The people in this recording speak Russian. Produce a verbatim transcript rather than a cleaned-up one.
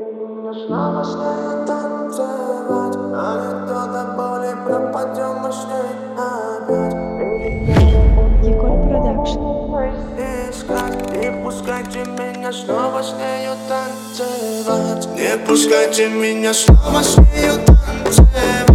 Снова с нею танцевать, а не то до боли пропадем мы с ней опять. Егор Продакшн. Искать, не пускайте меня снова с нею танцевать. Не пускайте меня снова с нею танцевать.